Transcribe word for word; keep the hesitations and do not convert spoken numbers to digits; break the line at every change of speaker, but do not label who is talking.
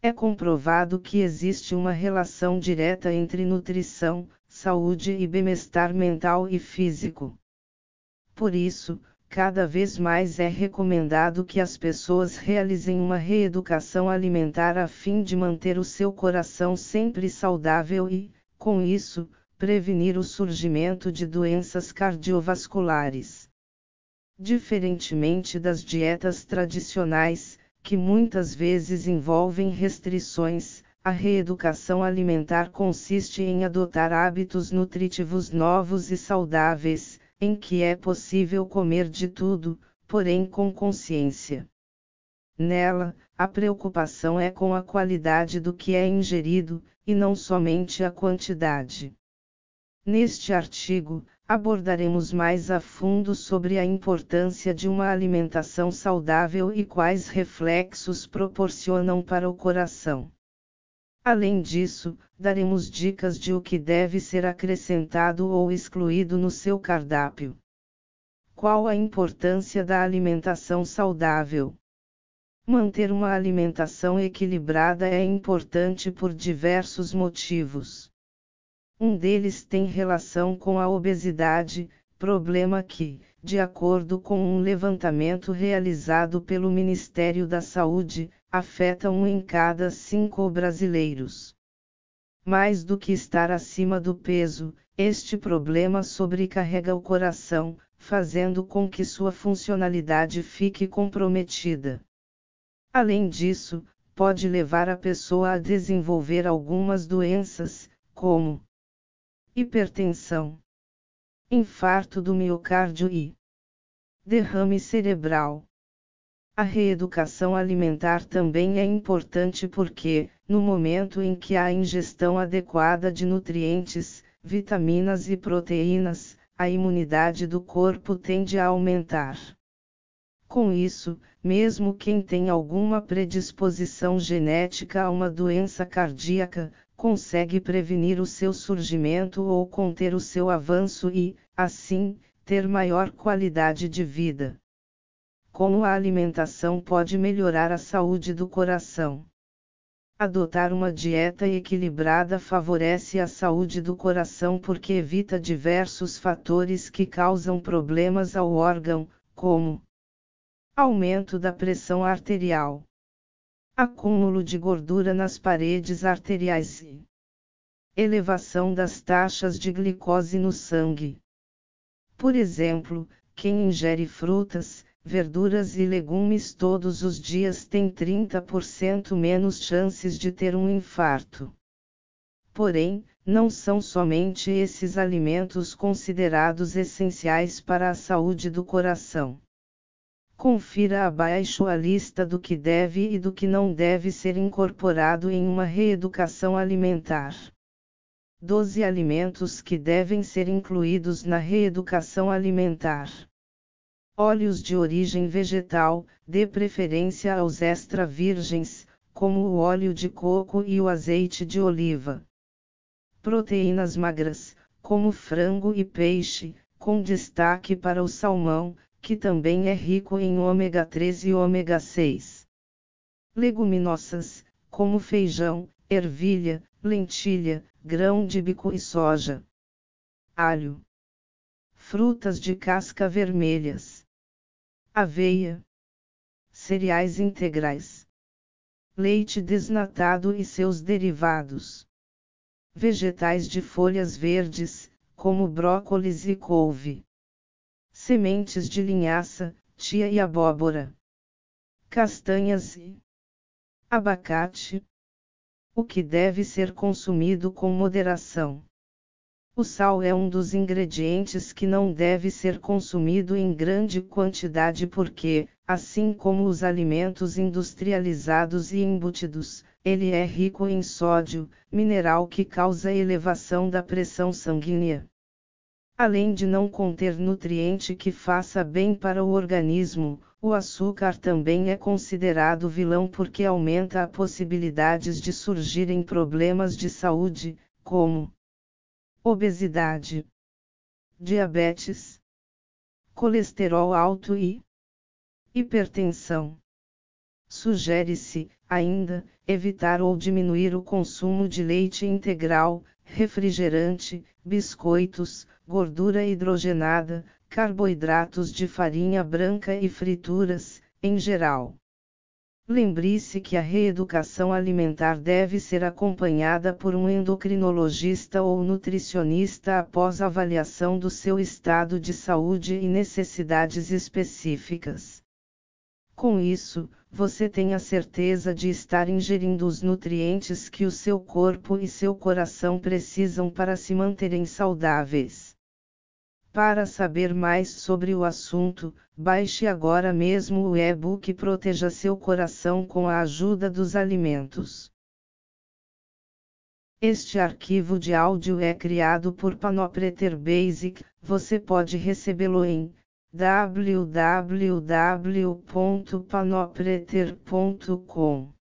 É comprovado que existe uma relação direta entre nutrição, saúde e bem-estar mental e físico. Por isso, cada vez mais é recomendado que as pessoas realizem uma reeducação alimentar a fim de manter o seu coração sempre saudável e, com isso, prevenir o surgimento de doenças cardiovasculares. Diferentemente das dietas tradicionais, que muitas vezes envolvem restrições, a reeducação alimentar consiste em adotar hábitos nutritivos novos e saudáveis, em que é possível comer de tudo, porém com consciência. Nela, a preocupação é com a qualidade do que é ingerido, e não somente a quantidade. Neste artigo, abordaremos mais a fundo sobre a importância de uma alimentação saudável e quais reflexos proporcionam para o coração. Além disso, daremos dicas de o que deve ser acrescentado ou excluído no seu cardápio. Qual a importância da alimentação saudável? Manter uma alimentação equilibrada é importante por diversos motivos. Um deles tem relação com a obesidade, problema que, de acordo com um levantamento realizado pelo Ministério da Saúde, afeta um em cada cinco brasileiros. Mais do que estar acima do peso, este problema sobrecarrega o coração, fazendo com que sua funcionalidade fique comprometida. Além disso, pode levar a pessoa a desenvolver algumas doenças, como hipertensão, infarto do miocárdio e derrame cerebral. A reeducação alimentar também é importante porque, no momento em que há ingestão adequada de nutrientes, vitaminas e proteínas, a imunidade do corpo tende a aumentar. Com isso, mesmo quem tem alguma predisposição genética a uma doença cardíaca, consegue prevenir o seu surgimento ou conter o seu avanço e, assim, ter maior qualidade de vida. Como a alimentação pode melhorar a saúde do coração? Adotar uma dieta equilibrada favorece a saúde do coração porque evita diversos fatores que causam problemas ao órgão, como aumento da pressão arterial, acúmulo de gordura nas paredes arteriais e elevação das taxas de glicose no sangue. Por exemplo, quem ingere frutas, verduras e legumes todos os dias tem trinta por cento menos chances de ter um infarto. Porém, não são somente esses alimentos considerados essenciais para a saúde do coração. Confira abaixo a lista do que deve e do que não deve ser incorporado em uma reeducação alimentar. doze alimentos que devem ser incluídos na reeducação alimentar. Óleos de origem vegetal, dê preferência aos extra virgens, como o óleo de coco e o azeite de oliva. Proteínas magras, como frango e peixe, com destaque para o salmão, que também é rico em ômega três e ômega seis. Leguminosas, como feijão, ervilha, lentilha, grão de bico e soja. Alho. Frutas de casca vermelhas. Aveia. Cereais integrais. Leite desnatado e seus derivados. Vegetais de folhas verdes, como brócolis e couve. Sementes de linhaça, chia e abóbora. Castanhas e abacate. O que deve ser consumido com moderação. O sal é um dos ingredientes que não deve ser consumido em grande quantidade porque, assim como os alimentos industrializados e embutidos, ele é rico em sódio, mineral que causa elevação da pressão sanguínea. Além de não conter nutriente que faça bem para o organismo, o açúcar também é considerado vilão porque aumenta a possibilidades de surgirem problemas de saúde, como obesidade, diabetes, colesterol alto e hipertensão. Sugere-se, Ainda, evitar ou diminuir o consumo de leite integral, refrigerante, biscoitos, gordura hidrogenada, carboidratos de farinha branca e frituras, em geral. Lembre-se que a reeducação alimentar deve ser acompanhada por um endocrinologista ou nutricionista após avaliação do seu estado de saúde e necessidades específicas. Com isso, você tem a certeza de estar ingerindo os nutrientes que o seu corpo e seu coração precisam para se manterem saudáveis. Para saber mais sobre o assunto, baixe agora mesmo o e-book Proteja Seu Coração com a ajuda dos alimentos. Este arquivo de áudio é criado por Panopreter Basic, você pode recebê-lo em w w w ponto panopreter ponto com.